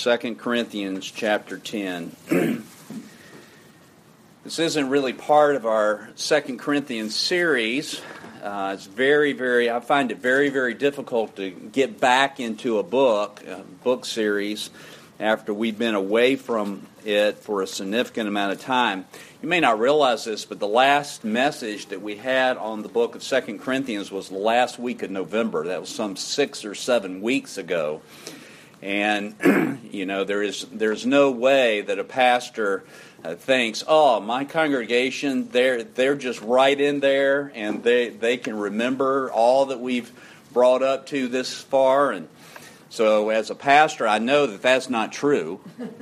2 Corinthians chapter 10. This isn't really part of our 2 Corinthians series. It's I find it very, very difficult to get back into a book series after we've been away from it for a significant amount of time. You may not realize this, but the last message that we had on the book of 2 Corinthians was the last week of November. That was some 6 or 7 weeks ago. And, there's no way that a pastor thinks, oh, my congregation, they're just right in there, and they can remember all that we've brought up to this far. And so as a pastor, I know that that's not true.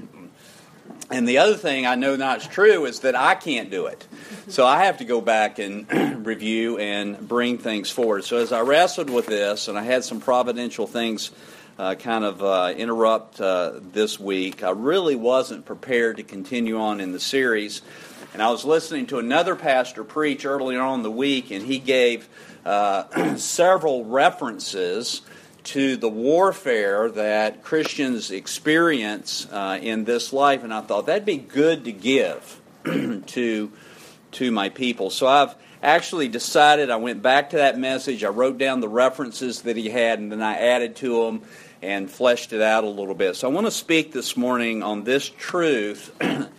And the other thing I know not true is that I can't do it. So I have to go back and review and bring things forward. So as I wrestled with this, and I had some providential things interrupt this week, I really wasn't prepared to continue on in the series. And I was listening to another pastor preach earlier on in the week, and he gave several references to the warfare that Christians experience in this life, and I thought that'd be good to give to my people. So I've actually decided, I went back to that message, I wrote down the references that he had, and then I added to them and fleshed it out a little bit. So I want to speak this morning on this truth,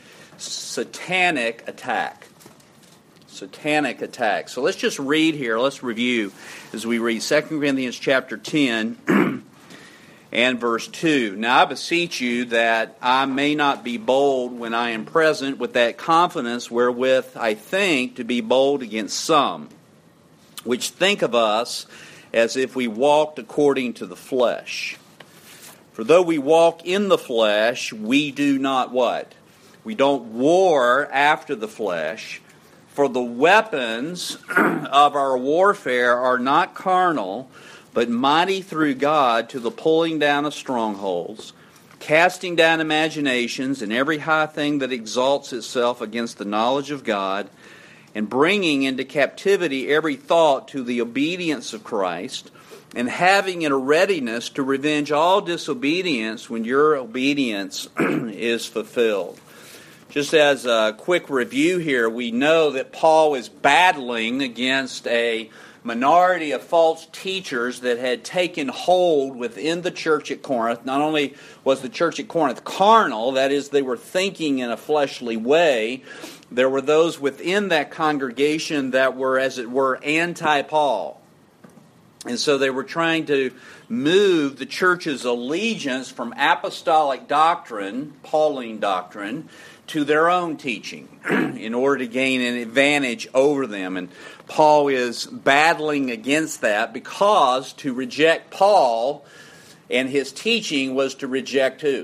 satanic attack. Satanic attack. So let's just read here, let's review as we read 2 Corinthians chapter 10 and verse 2. Now I beseech you that I may not be bold when I am present with that confidence wherewith I think to be bold against some, which think of us as if we walked according to the flesh. For though we walk in the flesh, we do not what? We don't war after the flesh. For the weapons of our warfare are not carnal, but mighty through God to the pulling down of strongholds, casting down imaginations and every high thing that exalts itself against the knowledge of God, and bringing into captivity every thought to the obedience of Christ, and having in a readiness to revenge all disobedience when your obedience is fulfilled. Just as a quick review here, we know that Paul is battling against a minority of false teachers that had taken hold within the church at Corinth. Not only was the church at Corinth carnal, that is, they were thinking in a fleshly way, there were those within that congregation that were, as it were, anti-Paul. And so they were trying to move the church's allegiance from apostolic doctrine, Pauline doctrine, to their own teaching in order to gain an advantage over them. And Paul is battling against that because to reject Paul and his teaching was to reject who?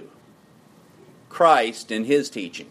Christ and his teaching.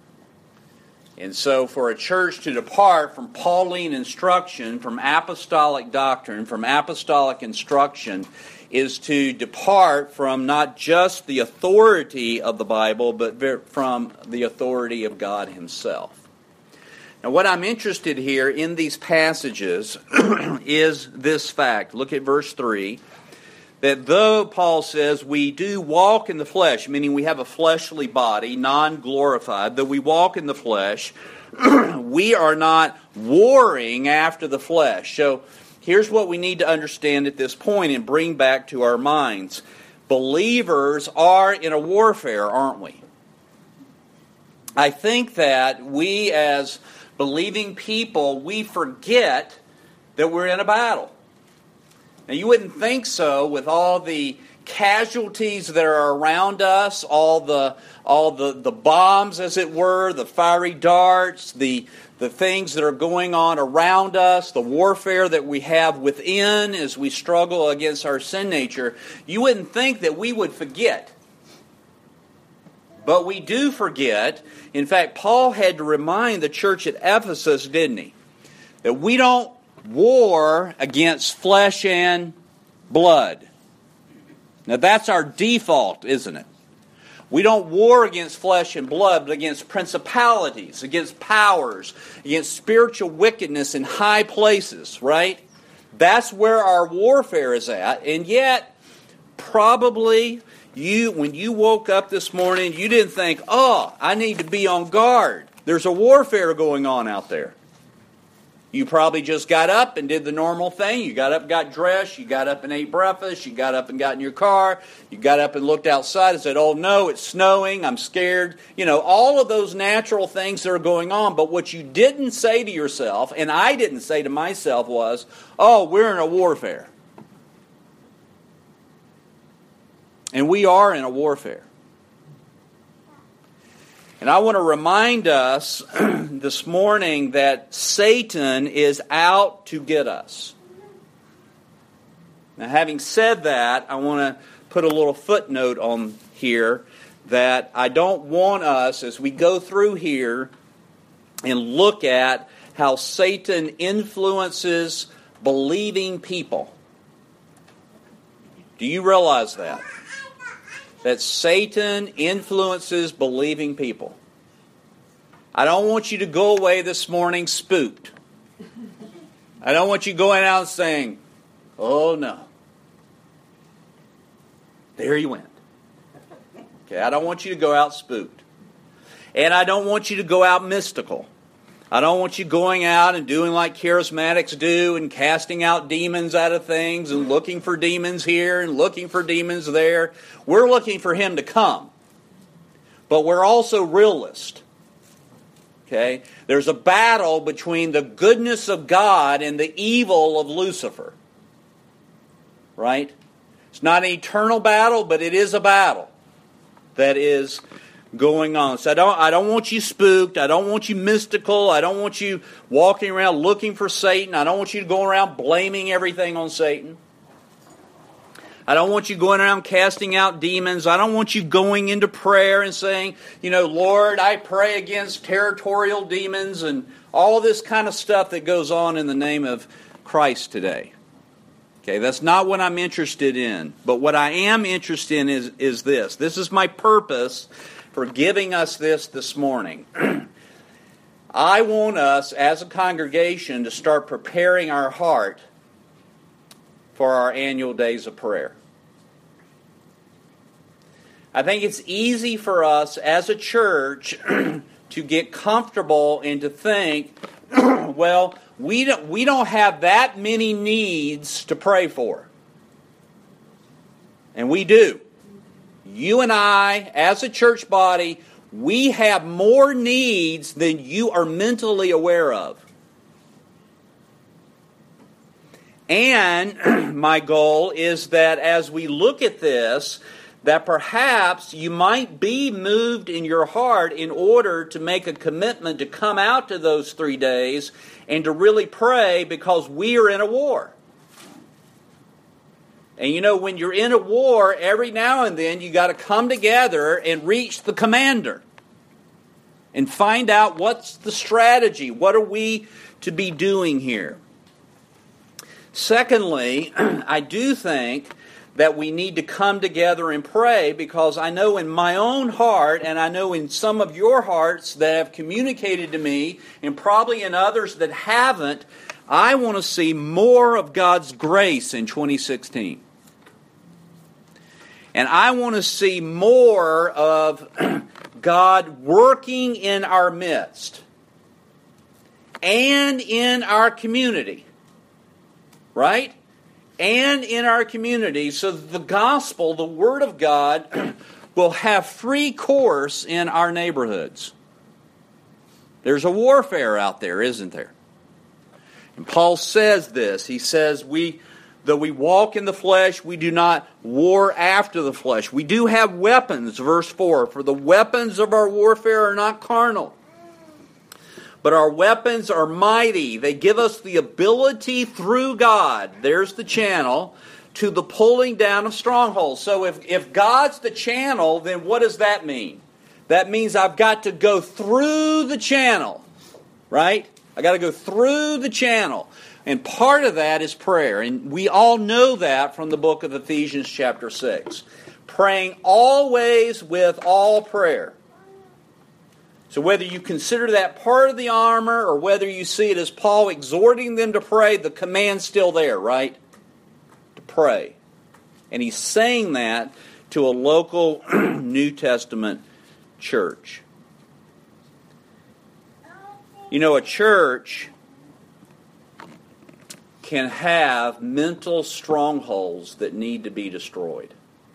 And so for a church to depart from Pauline instruction, from apostolic doctrine, from apostolic instruction, is to depart from not just the authority of the Bible, but from the authority of God Himself. Now what I'm interested here in these passages is this fact. Look at verse 3. That though, Paul says, we do walk in the flesh, meaning we have a fleshly body, non-glorified, though we walk in the flesh, we are not warring after the flesh. So here's what we need to understand at this point and bring back to our minds. Believers are in a warfare, aren't we? I think that we as believing people, we forget that we're in a battle. Now, you wouldn't think so with all the casualties that are around us, all the bombs, as it were, the fiery darts, the things that are going on around us, the warfare that we have within as we struggle against our sin nature. You wouldn't think that we would forget. But we do forget. In fact, Paul had to remind the church at Ephesus, didn't he? That we don't war against flesh and blood. Now that's our default, isn't it? We don't war against flesh and blood, but against principalities, against powers, against spiritual wickedness in high places, right? That's where our warfare is at. And yet, probably When you woke up this morning, you didn't think, oh, I need to be on guard. There's a warfare going on out there. You probably just got up and did the normal thing. You got up, got dressed. You got up and ate breakfast. You got up and got in your car. You got up and looked outside and said, oh no, it's snowing. I'm scared. All of those natural things that are going on. But what you didn't say to yourself, and I didn't say to myself, was, oh, we're in a warfare. And we are in a warfare. And I want to remind us this morning that Satan is out to get us. Now, having said that, I want to put a little footnote on here that I don't want us, as we go through here and look at how Satan influences believing people. Do you realize that? That Satan influences believing people. I don't want you to go away this morning spooked. I don't want you going out saying, oh no. There you went. Okay, I don't want you to go out spooked. And I don't want you to go out mystical. I don't want you going out and doing like charismatics do and casting out demons out of things and looking for demons here and looking for demons there. We're looking for him to come. But we're also realists. Okay? There's a battle between the goodness of God and the evil of Lucifer. Right? It's not an eternal battle, but it is a battle that is going on. So I don't want you spooked. I don't want you mystical. I don't want you walking around looking for Satan. I don't want you to go around blaming everything on Satan. I don't want you going around casting out demons. I don't want you going into prayer and saying, Lord, I pray against territorial demons and all this kind of stuff that goes on in the name of Christ today. Okay, that's not what I'm interested in. But what I am interested in is this. This is my purpose for giving us this morning. I want us as a congregation to start preparing our heart for our annual days of prayer. I think it's easy for us as a church to get comfortable and to think, well, we don't have that many needs to pray for. And we do. You and I, as a church body, we have more needs than you are mentally aware of. And my goal is that as we look at this, that perhaps you might be moved in your heart in order to make a commitment to come out to those 3 days and to really pray, because we are in a war. And when you're in a war, every now and then you got to come together and reach the commander and find out what's the strategy. What are we to be doing here? Secondly, I do think that we need to come together and pray, because I know in my own heart, and I know in some of your hearts that have communicated to me, and probably in others that haven't, I want to see more of God's grace in 2016. And I want to see more of God working in our midst and in our community. Right? And in our community, so that the gospel, the Word of God, will have free course in our neighborhoods. There's a warfare out there, isn't there? And Paul says this. He says, though we walk in the flesh, we do not war after the flesh. We do have weapons, verse 4. For the weapons of our warfare are not carnal, but our weapons are mighty. They give us the ability through God, there's the channel, to the pulling down of strongholds. So if God's the channel, then what does that mean? That means I've got to go through the channel, right? I got to go through the channel. And part of that is prayer. And we all know that from the book of Ephesians chapter 6. Praying always with all prayer. So whether you consider that part of the armor or whether you see it as Paul exhorting them to pray, the command's still there, right? To pray. And he's saying that to a local New Testament church. You know, a church can have mental strongholds that need to be destroyed.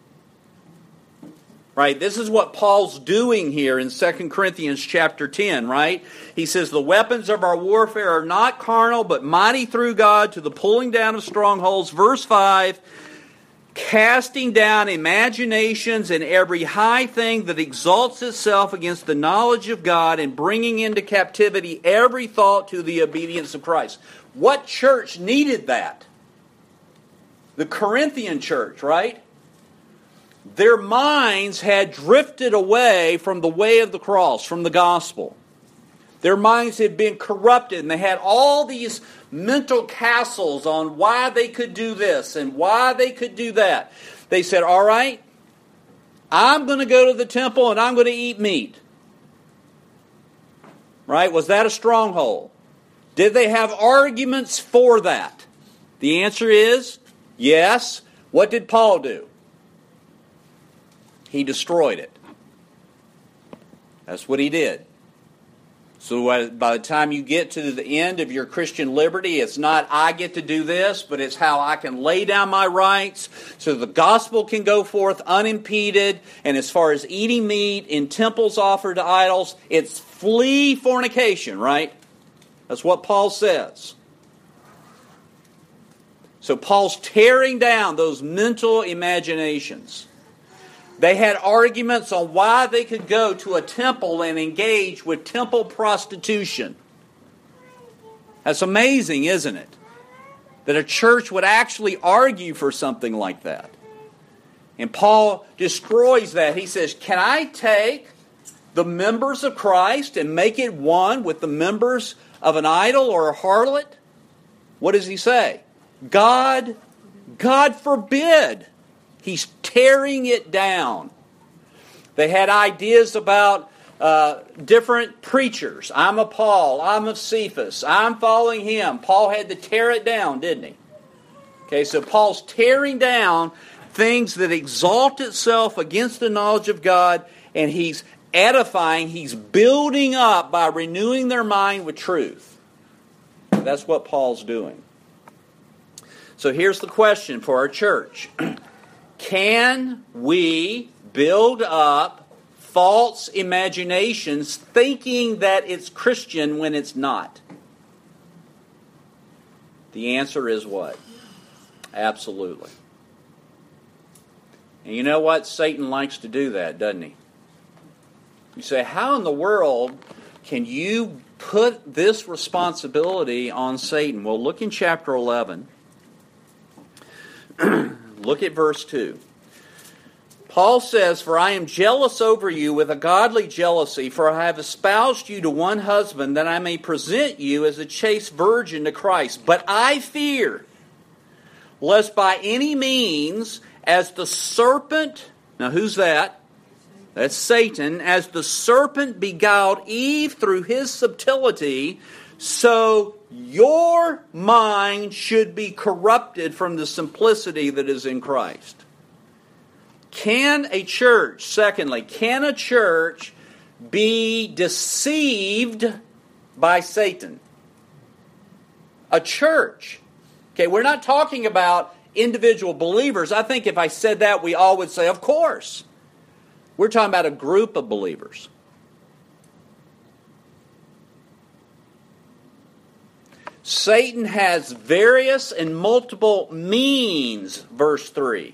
Right? This is what Paul's doing here in 2 Corinthians chapter 10, right? He says, the weapons of our warfare are not carnal, but mighty through God to the pulling down of strongholds. Verse 5, casting down imaginations and every high thing that exalts itself against the knowledge of God, and bringing into captivity every thought to the obedience of Christ. What church needed that? The Corinthian church, right? Their minds had drifted away from the way of the cross, from the gospel. Their minds had been corrupted, and they had all these mental castles on why they could do this and why they could do that. They said, all right, I'm going to go to the temple and I'm going to eat meat. Right? Was that a stronghold? Did they have arguments for that? The answer is yes. What did Paul do? He destroyed it. That's what he did. So by the time you get to the end of your Christian liberty, it's not I get to do this, but it's how I can lay down my rights so the gospel can go forth unimpeded. And as far as eating meat in temples offered to idols, it's flee fornication, right? That's what Paul says. So Paul's tearing down those mental imaginations. They had arguments on why they could go to a temple and engage with temple prostitution. That's amazing, isn't it? That a church would actually argue for something like that. And Paul destroys that. He says, can I take the members of Christ and make it one with the members of an idol or a harlot? What does he say? God forbid. He's tearing it down. They had ideas about different preachers. I'm of Paul. I'm of Cephas. I'm following him. Paul had to tear it down, didn't he? Okay, so Paul's tearing down things that exalt itself against the knowledge of God, and he's edifying, he's building up by renewing their mind with truth. That's what Paul's doing. So here's the question for our church. Can we build up false imaginations thinking that it's Christian when it's not? The answer is what? Absolutely. And you know what? Satan likes to do that, doesn't he? You say, how in the world can you put this responsibility on Satan? Well, look in chapter 11. Look at verse 2. Paul says, for I am jealous over you with a godly jealousy, for I have espoused you to one husband, that I may present you as a chaste virgin to Christ. But I fear, lest by any means, as the serpent, now who's that? That's Satan. As the serpent beguiled Eve through his subtlety, so your mind should be corrupted from the simplicity that is in Christ. Can a church, secondly, can a church be deceived by Satan? A church. Okay, we're not talking about individual believers. I think if I said that, we all would say, of course. We're talking about a group of believers. Satan has various and multiple means, verse 3.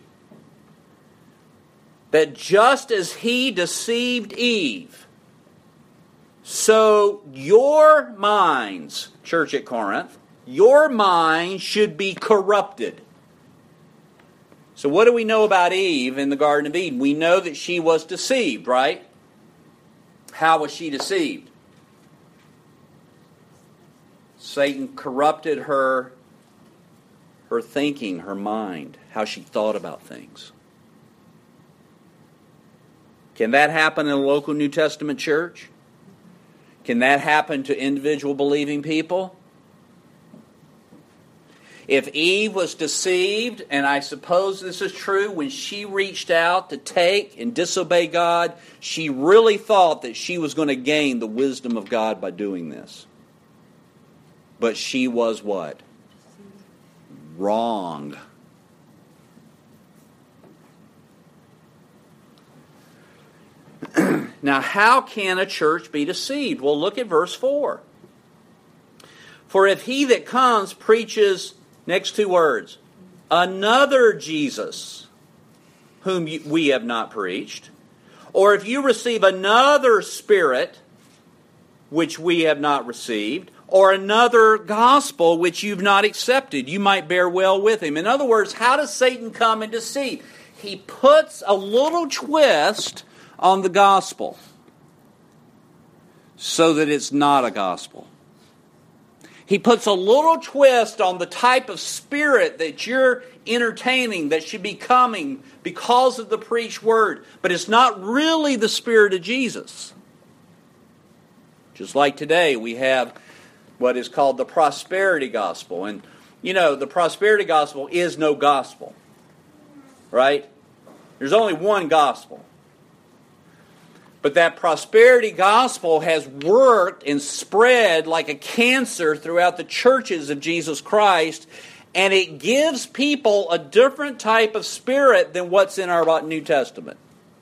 That just as he deceived Eve, so your minds, church at Corinth, your mind should be corrupted. So what do we know about Eve in the Garden of Eden? We know that she was deceived, right? How was she deceived? Satan corrupted her thinking, her mind, how she thought about things. Can that happen in a local New Testament church? Can that happen to individual believing people? If Eve was deceived, and I suppose this is true, when she reached out to take and disobey God, she really thought that she was going to gain the wisdom of God by doing this. But she was what? Wrong. Now, how can a church be deceived? Well, look at verse 4. For if he that comes preaches, next two words, another Jesus, whom we have not preached, or if you receive another spirit, which we have not received, or another gospel which you've not accepted, you might bear well with him. In other words, how does Satan come and deceive? He puts a little twist on the gospel so that it's not a gospel. He puts a little twist on the type of spirit that you're entertaining that should be coming because of the preached word. But it's not really the Spirit of Jesus. Just like today, we have what is called the prosperity gospel. And, you know, the prosperity gospel is no gospel. Right? There's only one gospel. But that prosperity gospel has worked and spread like a cancer throughout the churches of Jesus Christ, and it gives people a different type of spirit than what's in our New Testament.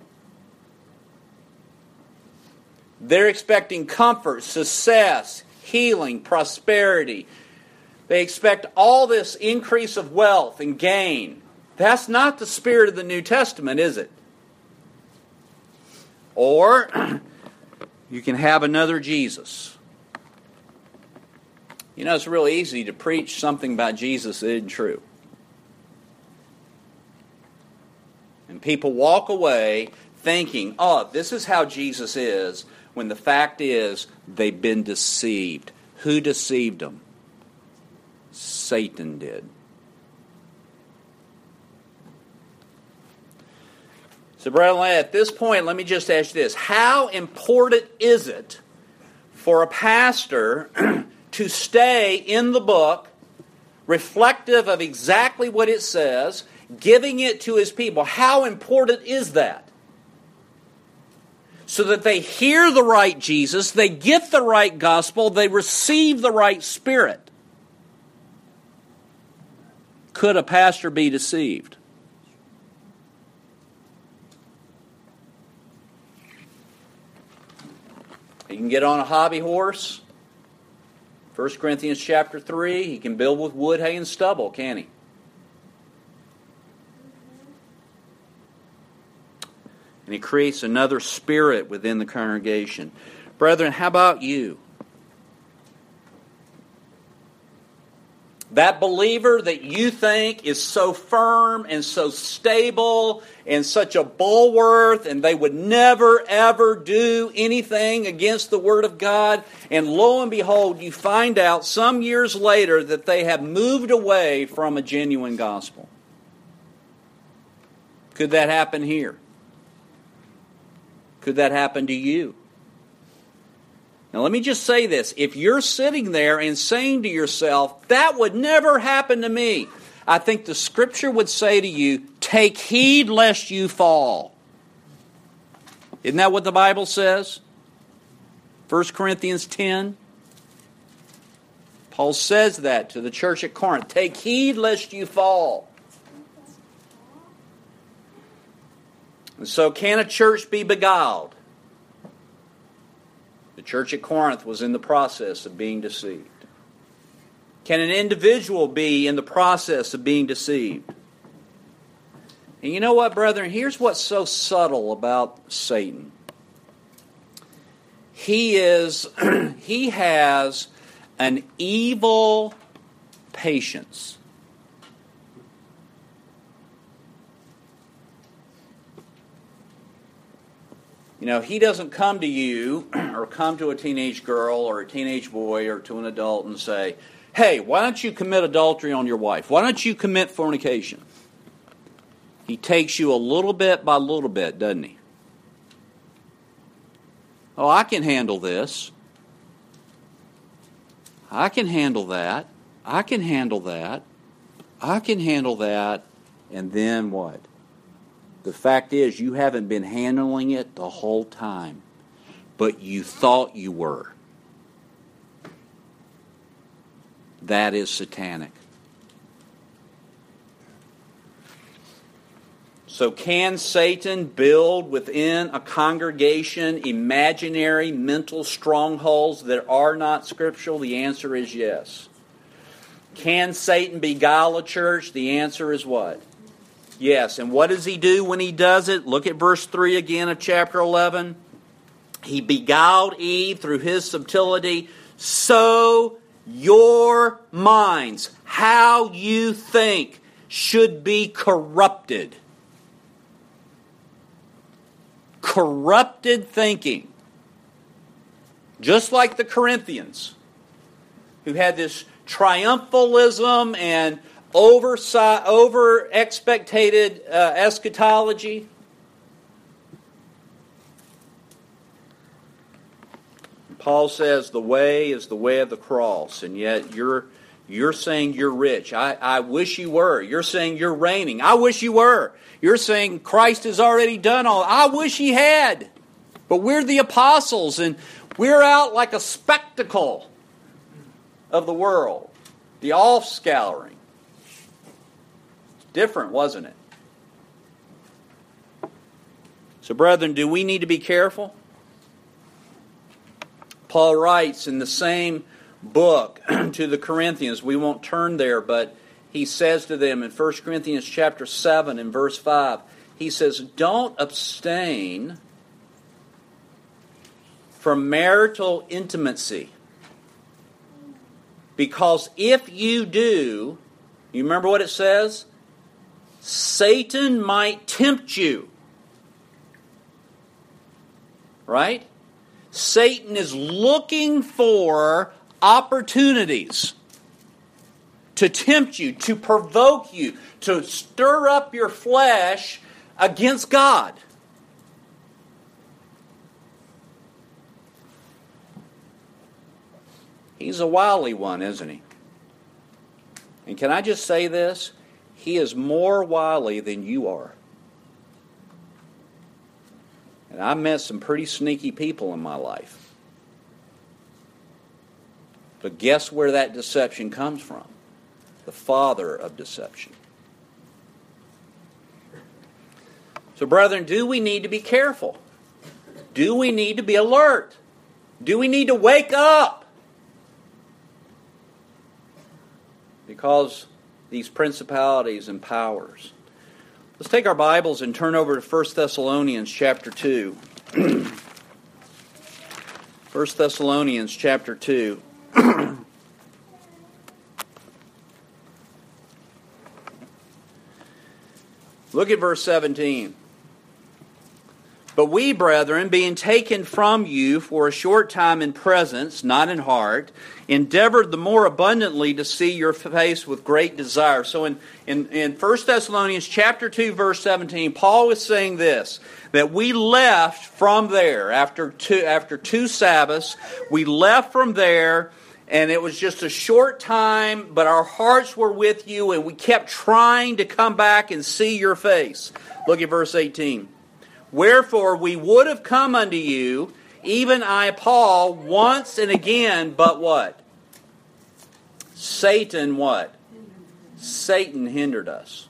They're expecting comfort, success, healing, prosperity. They expect all this increase of wealth and gain. That's not the spirit of the New Testament, is it? Or you can have another Jesus. You know, it's really easy to preach something about Jesus that isn't true. And people walk away thinking, oh, this is how Jesus is, when the fact is they've been deceived. Who deceived them? Satan did. So, brethren, at this point, let me just ask you this. How important is it for a pastor to stay in the book, reflective of exactly what it says, giving it to his people? How important is that? So that they hear the right Jesus, they get the right gospel, they receive the right spirit. Could a pastor be deceived? He can get on a hobby horse. 1 Corinthians chapter 3, he can build with wood, hay, and stubble, can't he? And he creates another spirit within the congregation. Brethren, how about you? That believer that you think is so firm and so stable and such a bulwark, and they would never ever do anything against the Word of God, and lo and behold, you find out some years later that they have moved away from a genuine gospel. Could that happen here? Could that happen to you? Now let me just say this. If you're sitting there and saying to yourself, that would never happen to me, I think the Scripture would say to you, take heed lest you fall. Isn't that what the Bible says? 1 Corinthians 10. Paul says that to the church at Corinth. Take heed lest you fall. And so can a church be beguiled? The church at Corinth was in the process of being deceived. Can an individual be in the process of being deceived? And you know what, brethren? Here's what's so subtle about Satan. He has an evil patience. You know, he doesn't come to you or come to a teenage girl or a teenage boy or to an adult and say, hey, why don't you commit adultery on your wife? Why don't you commit fornication? He takes you a little bit by little bit, doesn't he? Oh, I can handle this. I can handle that. I can handle that. I can handle that. And then what? The fact is, you haven't been handling it the whole time, but you thought you were. That is satanic. So can Satan build within a congregation imaginary mental strongholds that are not scriptural? The answer is yes. Can Satan beguile a church? The answer is what? Yes. And what does he do when he does it? Look at verse 3 again of chapter 11. He beguiled Eve through his subtlety, so your minds, how you think, should be corrupted. Corrupted thinking. Just like the Corinthians, who had this triumphalism and over-expectated eschatology. Paul says the way is the way of the cross, and yet you're saying you're rich. I wish you were. You're saying you're reigning. I wish you were. You're saying Christ has already done all. I wish he had. But we're the apostles, and we're out like a spectacle of the world. The off-scouring. It's different, wasn't it? So, brethren, do we need to be careful? Paul writes in the same book to the Corinthians, we won't turn there, but he says to them in 1 Corinthians chapter 7 and verse 5, he says, don't abstain from marital intimacy, because if you do, you remember what it says? Satan might tempt you. Right? Satan is looking for opportunities to tempt you, to provoke you, to stir up your flesh against God. He's a wily one, isn't he? And can I just say this? He is more wily than you are. And I've met some pretty sneaky people in my life. But guess where that deception comes from? The father of deception. So, brethren, do we need to be careful? Do we need to be alert? Do we need to wake up? Because these principalities and powers. Let's take our Bibles and turn over to 1 Thessalonians chapter 2. 1 Thessalonians chapter 2. Look at verse 17. But we, brethren, being taken from you for a short time in presence, not in heart, endeavored the more abundantly to see your face with great desire. So in 1 Thessalonians chapter 2, verse 17, Paul is saying this, that we left from there, after two Sabbaths, we left from there, and it was just a short time, but our hearts were with you, and we kept trying to come back and see your face. Look at verse 18. Wherefore we would have come unto you, even I, Paul, once and again, but what? Satan what? Satan hindered us.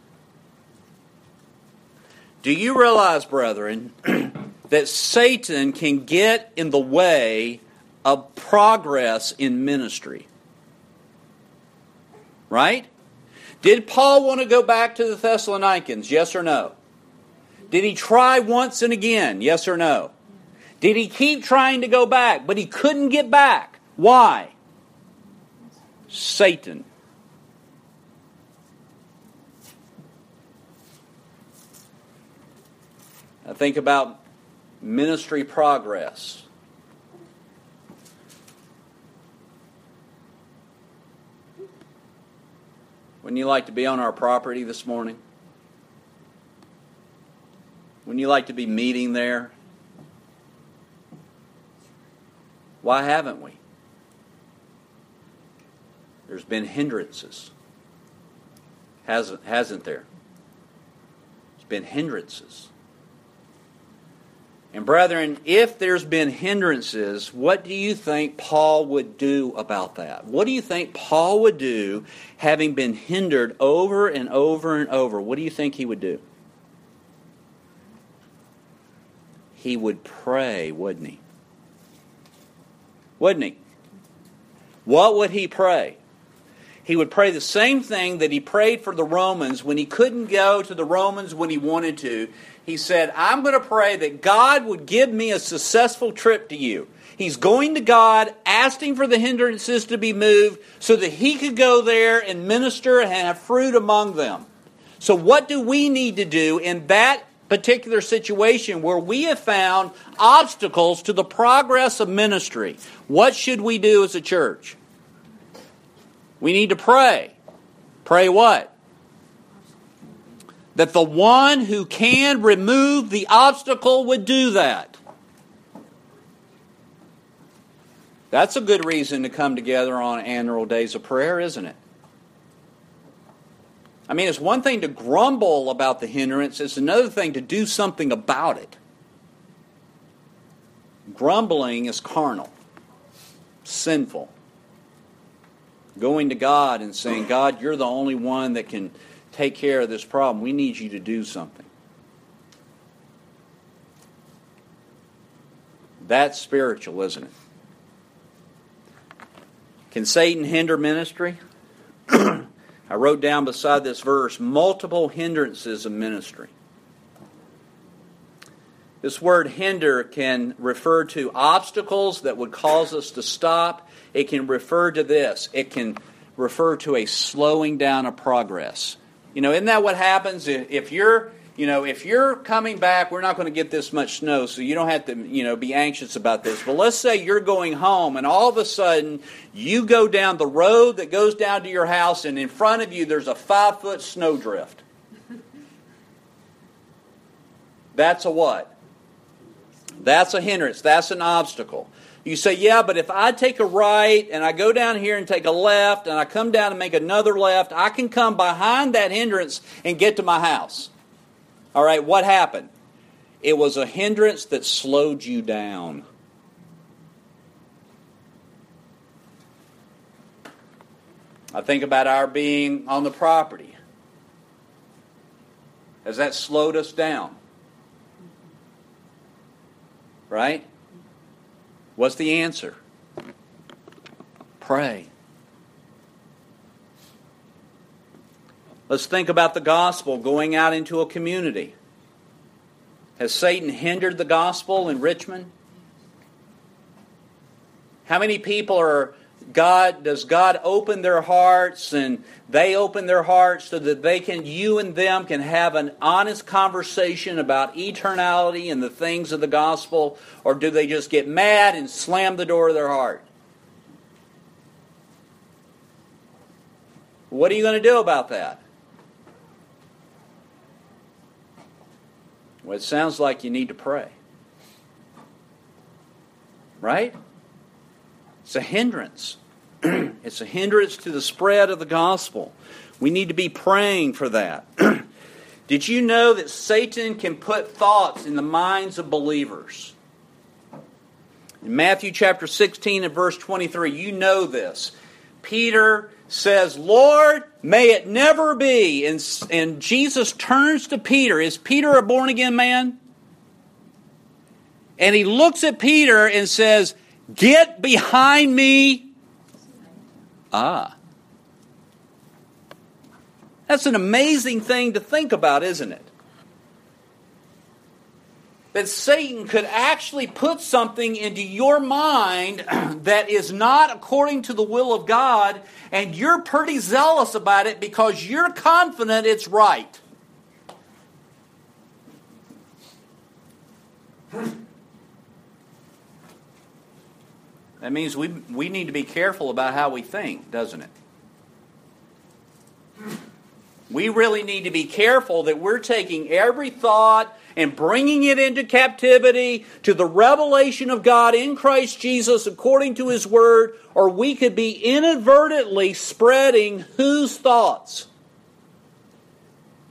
Do you realize, brethren, that Satan can get in the way of progress in ministry? Right? Did Paul want to go back to the Thessalonians? Yes or no? Did he try once and again? Yes or no? Did he keep trying to go back, but he couldn't get back? Why? Satan. I think about ministry progress. Wouldn't you like to be on our property this morning? Wouldn't you like to be meeting there? Why haven't we? There's been hindrances. Hasn't there? There's been hindrances. And brethren, if there's been hindrances, what do you think Paul would do about that? What do you think Paul would do having been hindered over and over and over? What do you think he would do? He would pray, wouldn't he? Wouldn't he? What would he pray? He would pray the same thing that he prayed for the Romans when he couldn't go to the Romans when he wanted to. He said, I'm going to pray that God would give me a successful trip to you. He's going to God, asking for the hindrances to be moved so that he could go there and minister and have fruit among them. So what do we need to do in that particular situation where we have found obstacles to the progress of ministry? What should we do as a church? We need to pray. Pray what? That the one who can remove the obstacle would do that. That's a good reason to come together on annual days of prayer, isn't it? I mean, it's one thing to grumble about the hindrance. It's another thing to do something about it. Grumbling is carnal, sinful. Going to God and saying, God, you're the only one that can take care of this problem. We need you to do something. That's spiritual, isn't it? Can Satan hinder ministry? I wrote down beside this verse, multiple hindrances of ministry. This word hinder can refer to obstacles that would cause us to stop. It can refer to this. It can refer to a slowing down of progress. You know, isn't that what happens if you're coming back? We're not going to get this much snow, so you don't have to, be anxious about this. But let's say you're going home, and all of a sudden you go down the road that goes down to your house, and in front of you there's a 5-foot snowdrift. That's a what? That's a hindrance. That's an obstacle. You say, yeah, but if I take a right and I go down here and take a left and I come down and make another left, I can come behind that hindrance and get to my house. All right, what happened? It was a hindrance that slowed you down. I think about our being on the property. Has that slowed us down? Right? What's the answer? Pray. Let's think about the gospel going out into a community. Has Satan hindered the gospel in Richmond? How many people does God open their hearts and they open their hearts so that you and them can have an honest conversation about eternality and the things of the gospel? Or do they just get mad and slam the door of their heart? What are you going to do about that? Well, it sounds like you need to pray. Right? It's a hindrance. It's a hindrance to the spread of the gospel. We need to be praying for that. Did you know that Satan can put thoughts in the minds of believers? In Matthew chapter 16 and verse 23, you know this. Peter says, Lord, may it never be. And Jesus turns to Peter. Is Peter a born-again man? And he looks at Peter and says, get behind me. That's an amazing thing to think about, isn't it? That Satan could actually put something into your mind that is not according to the will of God, and you're pretty zealous about it because you're confident it's right. That means we need to be careful about how we think, doesn't it? We really need to be careful that we're taking every thought and bringing it into captivity to the revelation of God in Christ Jesus according to His Word, or we could be inadvertently spreading whose thoughts?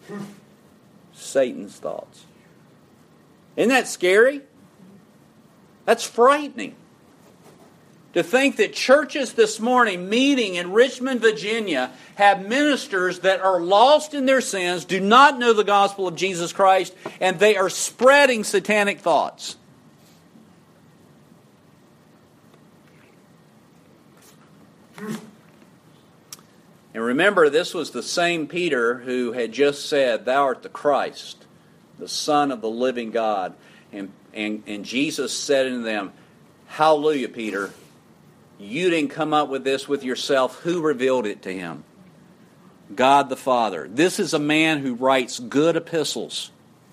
Satan's thoughts. Isn't that scary? That's frightening. To think that churches this morning meeting in Richmond, Virginia, have ministers that are lost in their sins, do not know the gospel of Jesus Christ, and they are spreading satanic thoughts. And remember, this was the same Peter who had just said, "Thou art the Christ, the Son of the living God." And Jesus said unto them, "Hallelujah, Peter. You didn't come up with this with yourself. Who revealed it to him? God the Father." This is a man who writes good epistles.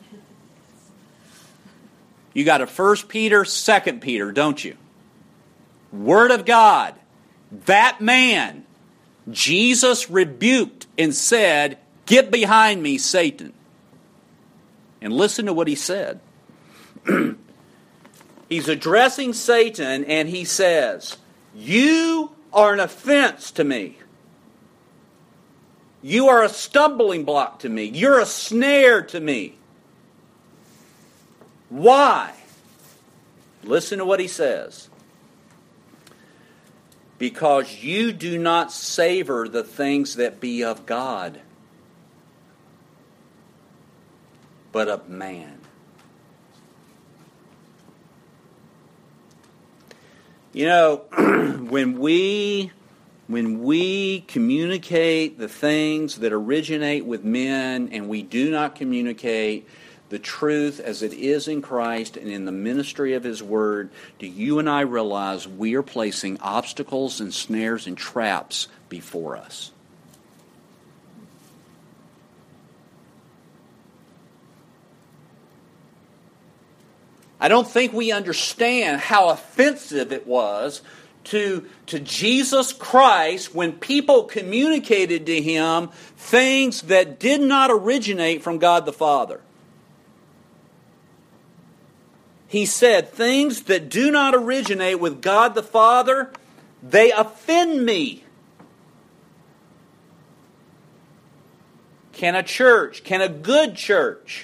You got a 1 Peter, 2 Peter, don't you? Word of God. That man, Jesus rebuked and said, "Get behind me, Satan." And listen to what he said. He's addressing Satan and he says, "You are an offense to me. You are a stumbling block to me. You're a snare to me." Why? Listen to what he says. "Because you do not savor the things that be of God, but of man." You know, when we communicate the things that originate with men and we do not communicate the truth as it is in Christ and in the ministry of His Word, do you and I realize we are placing obstacles and snares and traps before us? I don't think we understand how offensive it was to Jesus Christ when people communicated to Him things that did not originate from God the Father. He said, "Things that do not originate with God the Father, they offend me." Can a good church,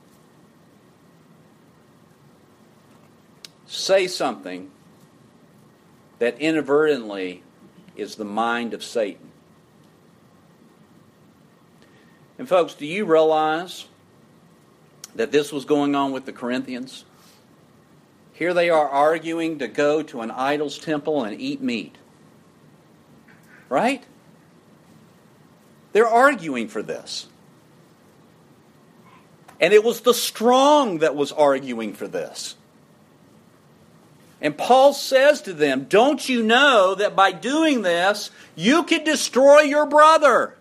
say something that inadvertently is the mind of Satan? And folks, do you realize that this was going on with the Corinthians? Here they are arguing to go to an idol's temple and eat meat. Right? They're arguing for this. And it was the strong that was arguing for this. And Paul says to them, "Don't you know that by doing this, you could destroy your brother?"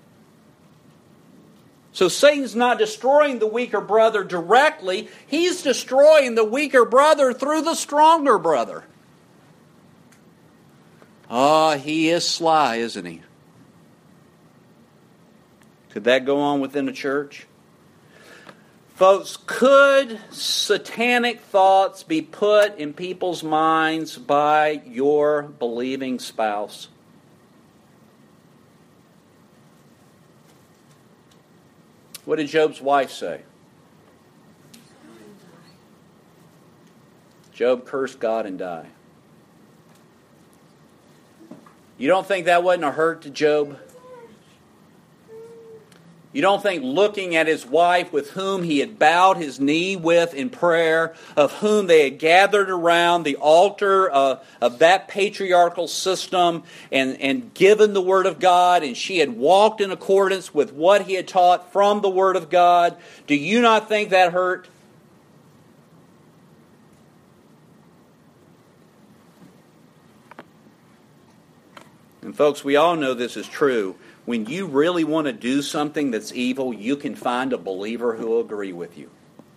So Satan's not destroying the weaker brother directly. He's destroying the weaker brother through the stronger brother. Oh, he is sly, isn't he? Could that go on within a church? Folks, could satanic thoughts be put in people's minds by your believing spouse? What did Job's wife say? Job cursed God and died. You don't think that wasn't a hurt to Job? You don't think looking at his wife with whom he had bowed his knee with in prayer, of whom they had gathered around the altar of that patriarchal system and given the Word of God, and she had walked in accordance with what he had taught from the Word of God, do you not think that hurt? And folks, we all know this is true. When you really want to do something that's evil, you can find a believer who will agree with you.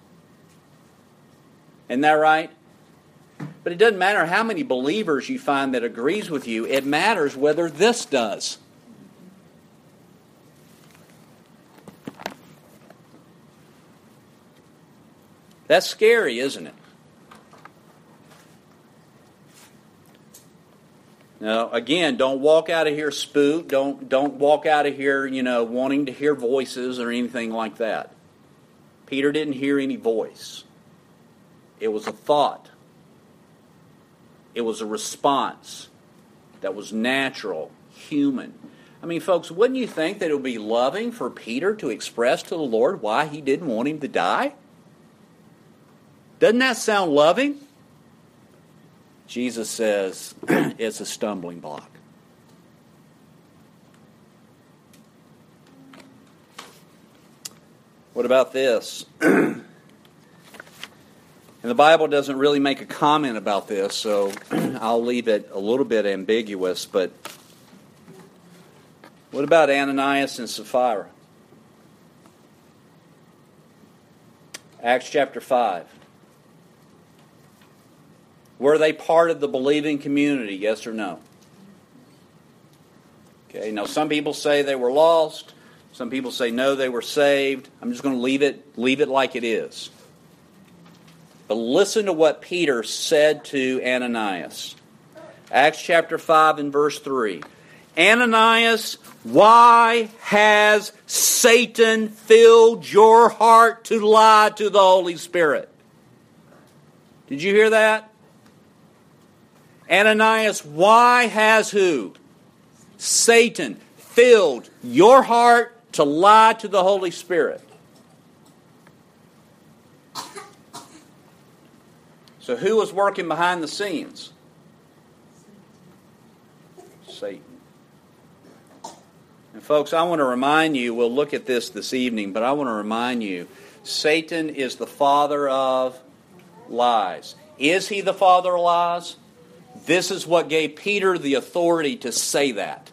Isn't that right? But it doesn't matter how many believers you find that agrees with you. It matters whether this does. That's scary, isn't it? Now, again, don't walk out of here spooked. Don't walk out of here, wanting to hear voices or anything like that. Peter didn't hear any voice. It was a thought. It was a response that was natural, human. I mean, folks, wouldn't you think that it would be loving for Peter to express to the Lord why he didn't want him to die? Doesn't that sound loving? Jesus says it's a stumbling block. What about this? And the Bible doesn't really make a comment about this, so I'll leave it a little bit ambiguous, but what about Ananias and Sapphira? Acts chapter 5. Were they part of the believing community, yes or no? Okay, now some people say they were lost. Some people say no, they were saved. I'm just going to leave it like it is. But listen to what Peter said to Ananias. Acts chapter 5 and verse 3. Ananias, why has Satan filled your heart to lie to the Holy Spirit? Did you hear that? Ananias, why has who? Satan filled your heart to lie to the Holy Spirit. So who was working behind the scenes? Satan. And folks, I want to remind you, we'll look at this evening, but I want to remind you, Satan is the father of lies. Is he the father of lies? This is what gave Peter the authority to say that.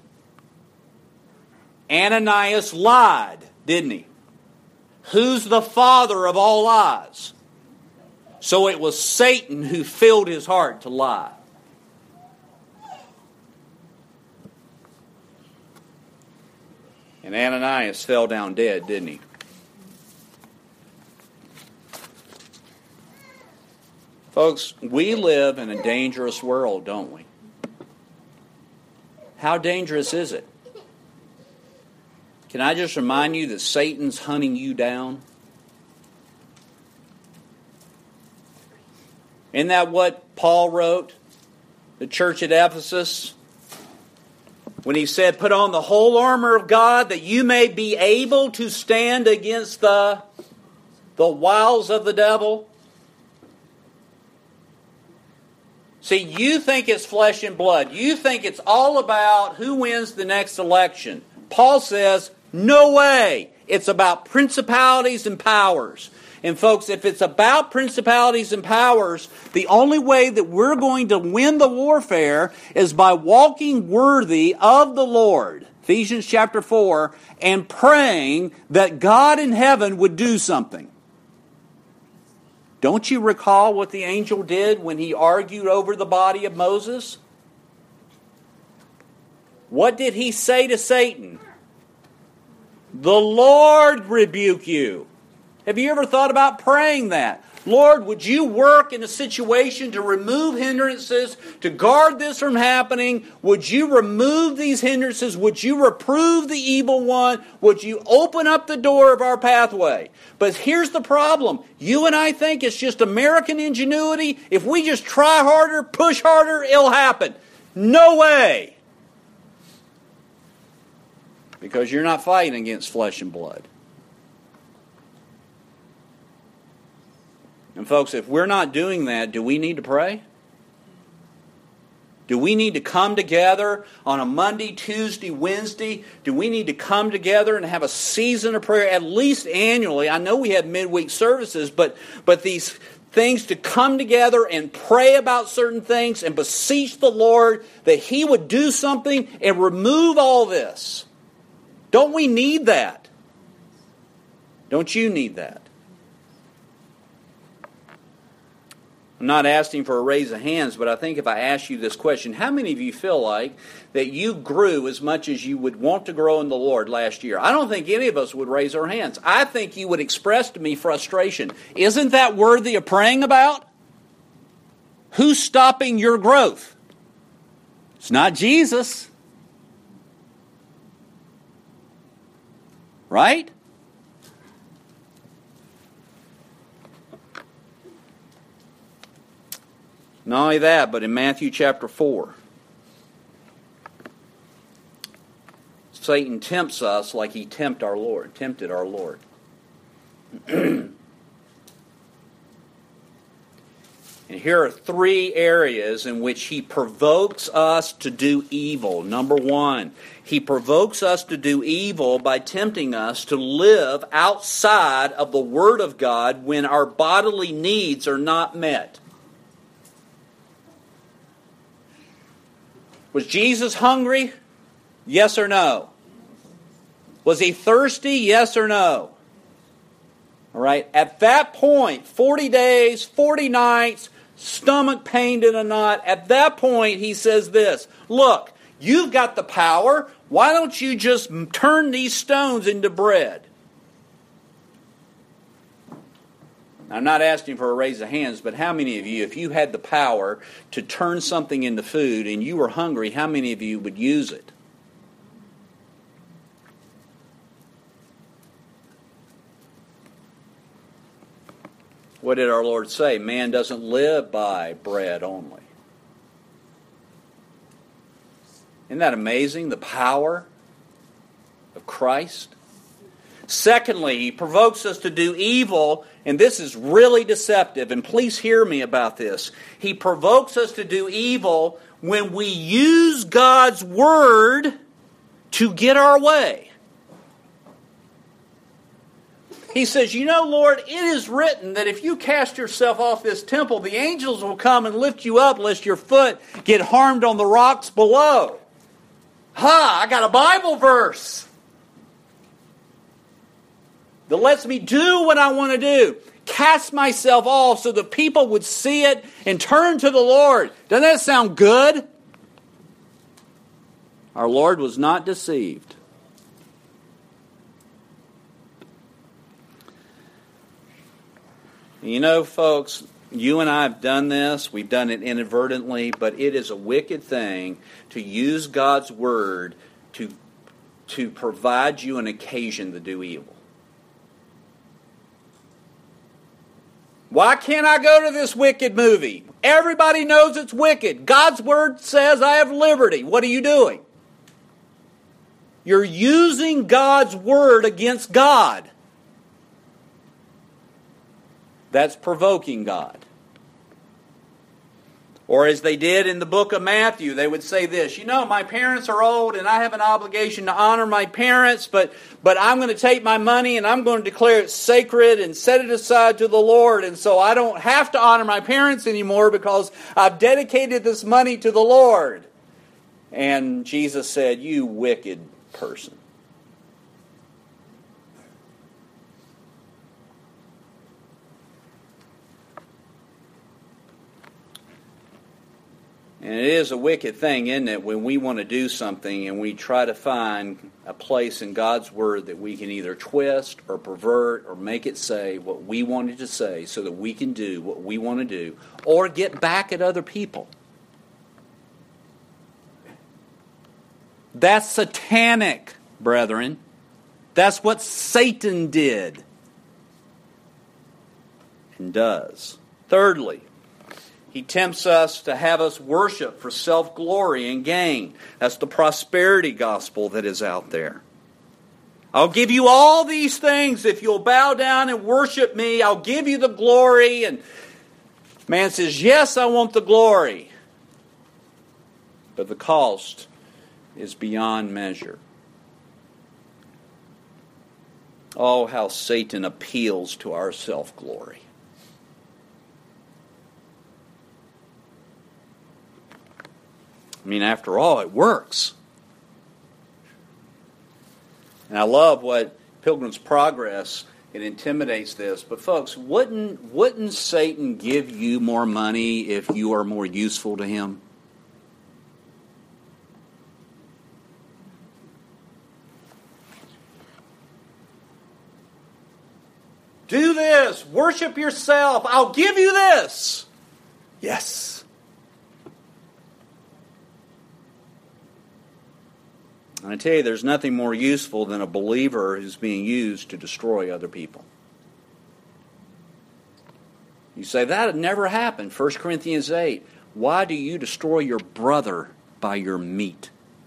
Ananias lied, didn't he? Who's the father of all lies? So it was Satan who filled his heart to lie. And Ananias fell down dead, didn't he? Folks, we live in a dangerous world, don't we? How dangerous is it? Can I just remind you that Satan's hunting you down? Isn't that what Paul wrote? The church at Ephesus? When he said, put on the whole armor of God that you may be able to stand against the wiles of the devil. See, you think it's flesh and blood. You think it's all about who wins the next election. Paul says, no way. It's about principalities and powers. And folks, if it's about principalities and powers, the only way that we're going to win the warfare is by walking worthy of the Lord, Ephesians chapter 4, and praying that God in heaven would do something. Don't you recall what the angel did when he argued over the body of Moses? What did he say to Satan? The Lord rebuke you. Have you ever thought about praying that? Lord, would you work in a situation to remove hindrances, to guard this from happening? Would you remove these hindrances? Would you reprove the evil one? Would you open up the door of our pathway? But here's the problem. You and I think it's just American ingenuity. If we just try harder, push harder, it'll happen. No way. Because you're not fighting against flesh and blood. And folks, if we're not doing that, do we need to pray? Do we need to come together on a Monday, Tuesday, Wednesday? Do we need to come together and have a season of prayer at least annually? I know we have midweek services, but these things to come together and pray about certain things and beseech the Lord that He would do something and remove all this. Don't we need that? Don't you need that? I'm not asking for a raise of hands, but I think if I ask you this question, how many of you feel like that you grew as much as you would want to grow in the Lord last year? I don't think any of us would raise our hands. I think you would express to me frustration. Isn't that worthy of praying about? Who's stopping your growth? It's not Jesus. Right? Not only that, but in Matthew chapter 4, Satan tempts us like he tempted our Lord. And here are 3 areas in which he provokes us to do evil. Number 1, he provokes us to do evil by tempting us to live outside of the Word of God when our bodily needs are not met. Was Jesus hungry? Yes or no? Was he thirsty? Yes or no? All right. At that point, 40 days, 40 nights, stomach pained in a knot. At that point, he says this, look, you've got the power. Why don't you just turn these stones into bread? I'm not asking for a raise of hands, but how many of you, if you had the power to turn something into food and you were hungry, how many of you would use it? What did our Lord say? Man doesn't live by bread only. Isn't that amazing? The power of Christ. Secondly, he provokes us to do evil, and this is really deceptive, and please hear me about this. He provokes us to do evil when we use God's Word to get our way. He says, you know, Lord, it is written that if you cast yourself off this temple, the angels will come and lift you up lest your foot get harmed on the rocks below. I got a Bible verse that lets me do what I want to do. Cast myself off so the people would see it and turn to the Lord. Doesn't that sound good? Our Lord was not deceived. You know, folks, you and I have done this. We've done it inadvertently, but it is a wicked thing to use God's Word to provide you an occasion to do evil. Why can't I go to this wicked movie? Everybody knows it's wicked. God's Word says I have liberty. What are you doing? You're using God's Word against God. That's provoking God. Or as they did in the book of Matthew, they would say this, you know, my parents are old and I have an obligation to honor my parents, but I'm going to take my money and I'm going to declare it sacred and set it aside to the Lord, and so I don't have to honor my parents anymore because I've dedicated this money to the Lord. And Jesus said, you wicked person. And it is a wicked thing, isn't it, when we want to do something and we try to find a place in God's Word that we can either twist or pervert or make it say what we wanted to say so that we can do what we want to do or get back at other people. That's satanic, brethren. That's what Satan did and does. Thirdly, he tempts us to have us worship for self-glory and gain. That's the prosperity gospel that is out there. I'll give you all these things if you'll bow down and worship me. I'll give you the glory. And man says, yes, I want the glory. But the cost is beyond measure. Oh, how Satan appeals to our self-glory. I mean, after all, it works. And I love what Pilgrim's Progress, it intimidates this. But folks, wouldn't Satan give you more money if you are more useful to him? Do this. Worship yourself. I'll give you this. Yes. And I tell you, there's nothing more useful than a believer who's being used to destroy other people. You say, that had never happened. 1 Corinthians 8. Why do you destroy your brother by your meat?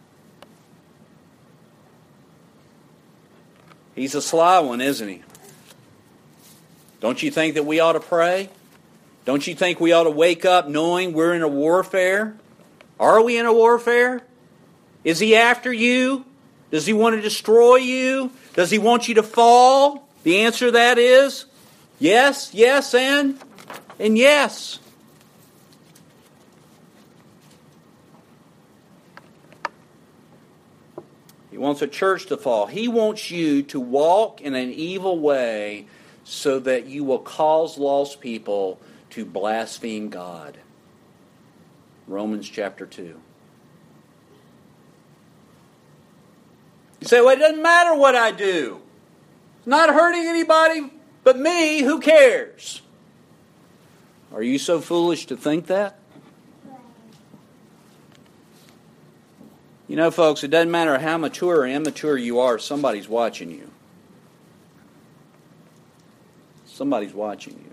He's a sly one, isn't he? Don't you think that we ought to pray? Don't you think we ought to wake up knowing we're in a warfare? Are we in a warfare? Is he after you? Does he want to destroy you? Does he want you to fall? The answer to that is yes, yes, and yes. He wants a church to fall. He wants you to walk in an evil way so that you will cause lost people to blaspheme God. Romans chapter 2. You say, well, it doesn't matter what I do. It's not hurting anybody but me. Who cares? Are you so foolish to think that? You know, folks, it doesn't matter how mature or immature you are, somebody's watching you. Somebody's watching you.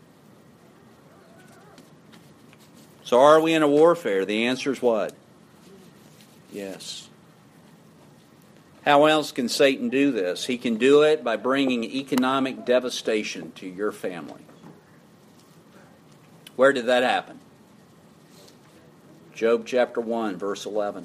So are we in a warfare? The answer is what? Yes. How else can Satan do this? He can do it by bringing economic devastation to your family. Where did that happen? Job chapter 1, verse 11.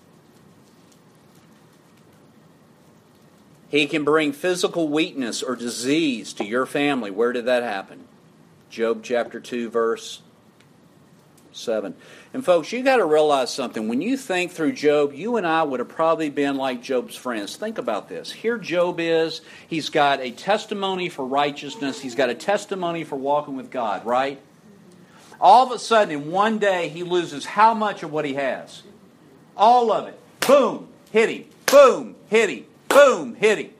He can bring physical weakness or disease to your family. Where did that happen? Job chapter 2, verse 7. And folks, you got to realize something. When you think through Job, you and I would have probably been like Job's friends. Think about this. Here Job is. He's got a testimony for righteousness. He's got a testimony for walking with God, right? All of a sudden, in one day, he loses how much of what he has? All of it. Boom, hit him. Boom, hit him. Boom, hit him.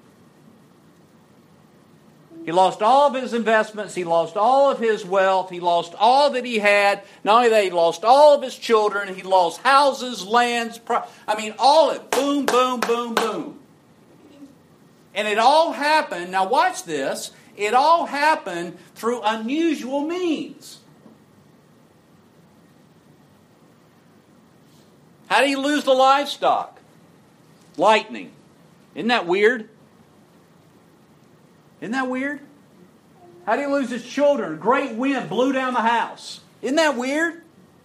He lost all of his investments. He lost all of his wealth. He lost all that he had. Not only that, he lost all of his children. He lost houses, lands. All of it. Boom, boom, boom, boom. And it all happened, now watch this, it all happened through unusual means. How did he lose the livestock? Lightning. Isn't that weird? Isn't that weird? How did he lose his children? A great wind blew down the house. Isn't that weird?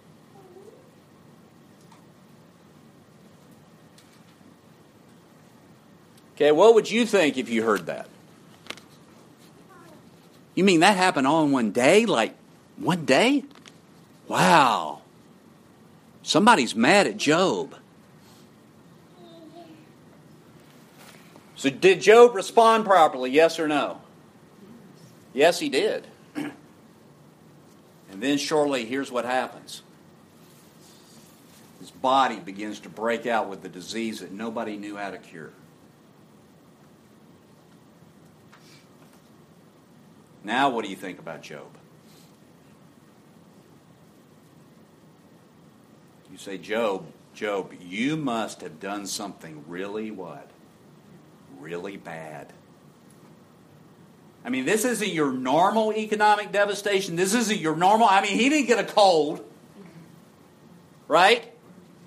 Okay, what would you think if you heard that? You mean that happened all in one day? Like, one day? Wow. Somebody's mad at Job. So did Job respond properly, yes or no? Yes, he did. And then shortly, here's what happens. His body begins to break out with the disease that nobody knew how to cure. Now what do you think about Job? You say, Job, you must have done something really what? Really bad. I mean, this isn't your normal economic devastation. This isn't your normal... he didn't get a cold. Right?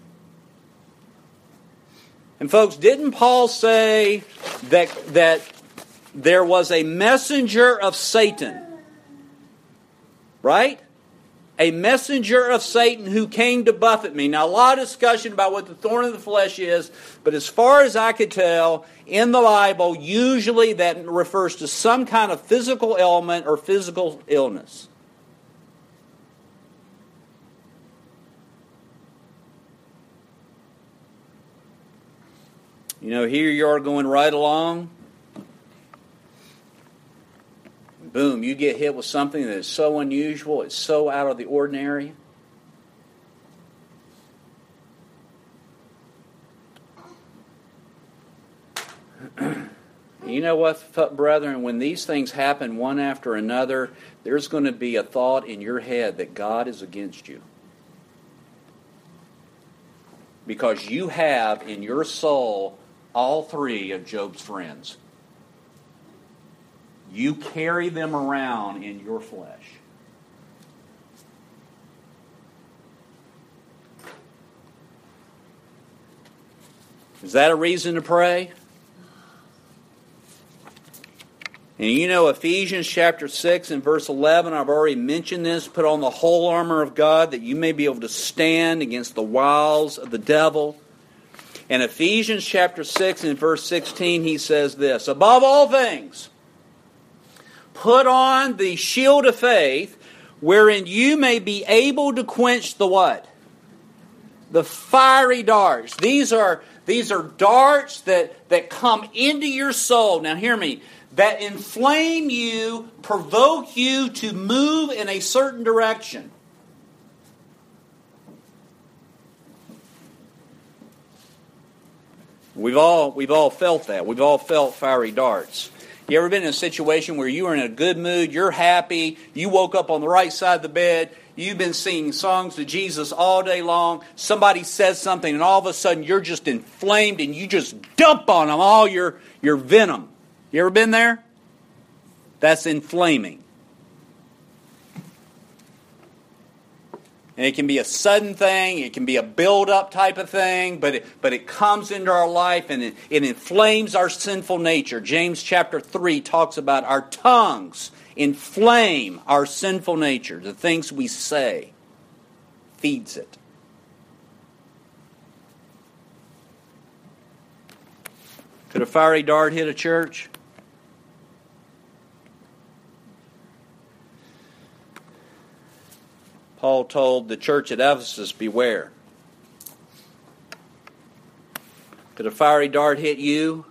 And folks, didn't Paul say that there was a messenger of Satan? Right? A messenger of Satan who came to buffet me. Now, a lot of discussion about what the thorn of the flesh is, but as far as I could tell, in the Bible, usually that refers to some kind of physical ailment or physical illness. You know, here you are going right along. Boom, you get hit with something that is so unusual, it's so out of the ordinary. You know what, brethren, when these things happen one after another, there's going to be a thought in your head that God is against you. because you have in your soul all three of Job's friends. You carry them around in your flesh. Is that a reason to pray? And you know Ephesians chapter 6 and verse 11, I've already mentioned this, put on the whole armor of God that you may be able to stand against the wiles of the devil. And Ephesians chapter 6 and verse 16, he says this, above all things, put on the shield of faith, wherein you may be able to quench the what? The fiery darts. These are darts that come into your soul. Now hear me. That inflame you, provoke you to move in a certain direction. We've all felt that. We've all felt fiery darts. You ever been in a situation where you were in a good mood, you're happy, you woke up on the right side of the bed, you've been singing songs to Jesus all day long, somebody says something and all of a sudden you're just inflamed and you just dump on them all your venom. You ever been there? That's inflaming. And it can be a sudden thing, it can be a build-up type of thing, but it comes into our life and it inflames our sinful nature. James chapter 3 talks about our tongues inflame our sinful nature. The things we say feeds it. Could a fiery dart hit a church? Paul told the church at Ephesus, beware. Could a fiery dart hit you?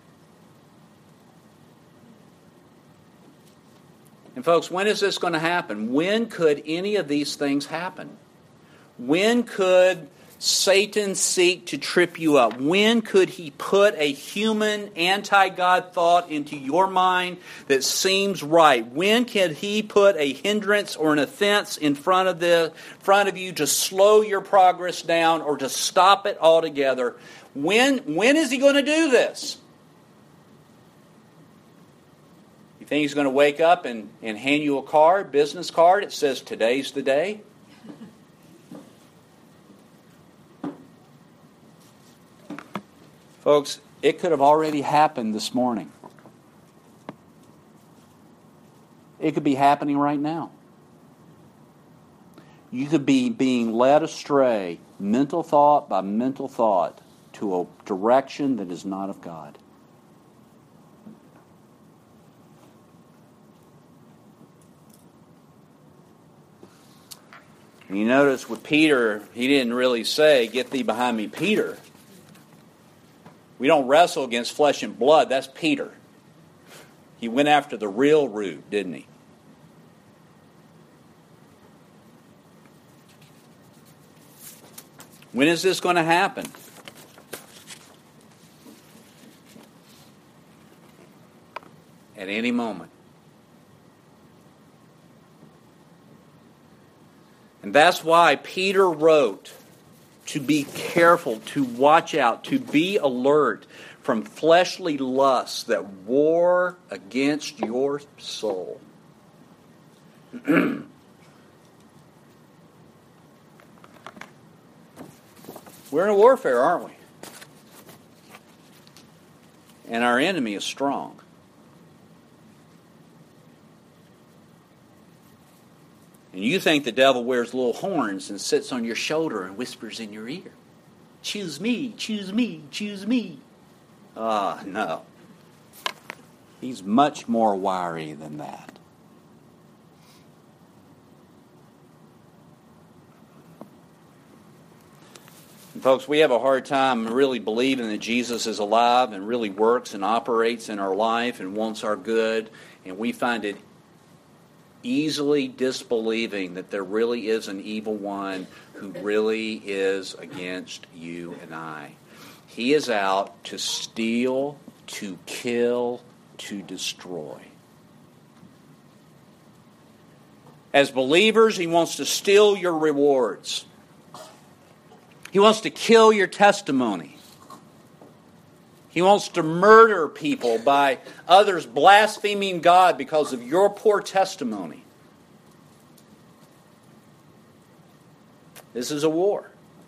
And folks, when is this going to happen? When could any of these things happen? When could Satan seek to trip you up? When could he put a human anti-God thought into your mind that seems right? When can he put a hindrance or an offense in front of you to slow your progress down or to stop it altogether? When is he going to do this? You think he's going to wake up and hand you a business card? It says, today's the day. Folks, it could have already happened this morning. It could be happening right now. You could be being led astray, mental thought by mental thought, to a direction that is not of God. And you notice with Peter, he didn't really say, get thee behind me, Peter. We don't wrestle against flesh and blood. That's Peter. He went after the real root, didn't he? When is this going to happen? At any moment. And that's why Peter wrote to be careful, to watch out, to be alert from fleshly lusts that war against your soul. We're in a warfare, aren't we? And our enemy is strong. And you think the devil wears little horns and sits on your shoulder and whispers in your ear, choose me, choose me, choose me. No. He's much more wiry than that. And folks, we have a hard time really believing that Jesus is alive and really works and operates in our life and wants our good. And we find it easily disbelieving that there really is an evil one who really is against you and I. He is out to steal, to kill, to destroy. As believers, he wants to steal your rewards. He wants to kill your testimony. He wants to murder people by others blaspheming God because of your poor testimony. This is a war.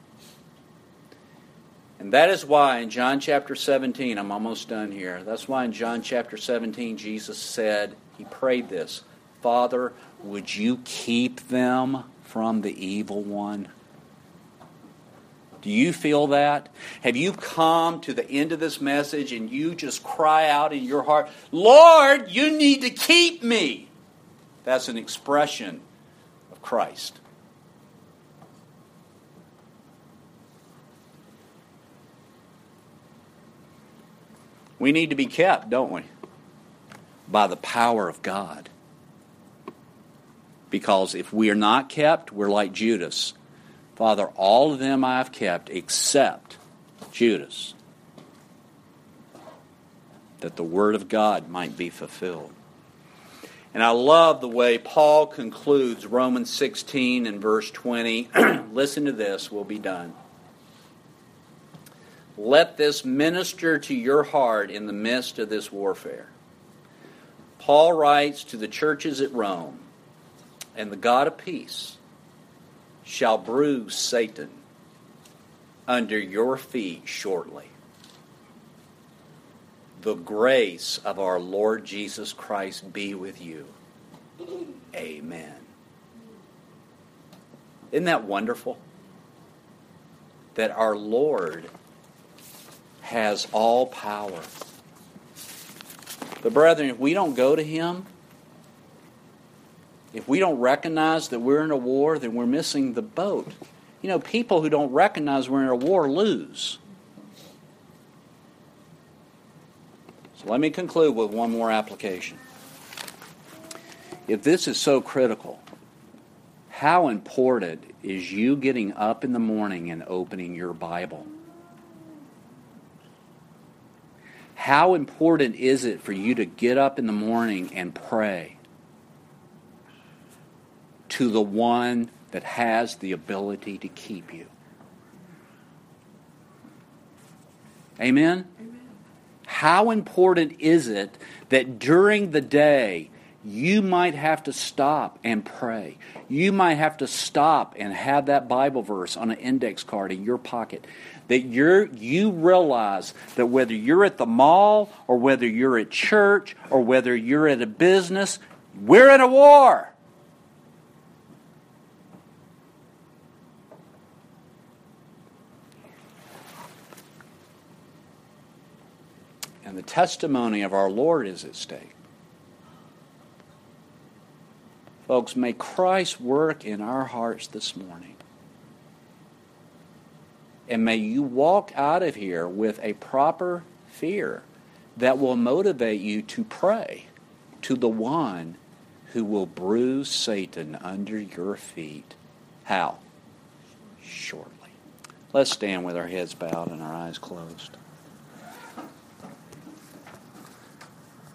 And that is why in John chapter 17, I'm almost done here. That's why in John chapter 17, Jesus said, he prayed this, Father, would you keep them from the evil one? Do you feel that? Have you come to the end of this message and you just cry out in your heart, Lord, you need to keep me? That's an expression of Christ. We need to be kept, don't we? By the power of God. Because if we are not kept, we're like Judas. Father, all of them I have kept except Judas, that the word of God might be fulfilled. And I love the way Paul concludes Romans 16 and verse 20. Listen to this, we'll be done. Let this minister to your heart in the midst of this warfare. Paul writes to the churches at Rome, and the God of peace shall bruise Satan under your feet shortly. The grace of our Lord Jesus Christ be with you. Amen. Isn't that wonderful? That our Lord has all power. But brethren, if we don't go to Him, if we don't recognize that we're in a war, then we're missing the boat. You know, people who don't recognize we're in a war lose. So let me conclude with one more application. If this is so critical, how important is you getting up in the morning and opening your Bible? How important is it for you to get up in the morning and pray to the one that has the ability to keep you? Amen? Amen. How important is it that during the day you might have to stop and pray? You might have to stop and have that Bible verse on an index card in your pocket. That you realize that whether you're at the mall or whether you're at church or whether you're at a business, we're in a war. And the testimony of our Lord is at stake. Folks, may Christ work in our hearts this morning. And may you walk out of here with a proper fear that will motivate you to pray to the one who will bruise Satan under your feet. How? Shortly. Let's stand with our heads bowed and our eyes closed.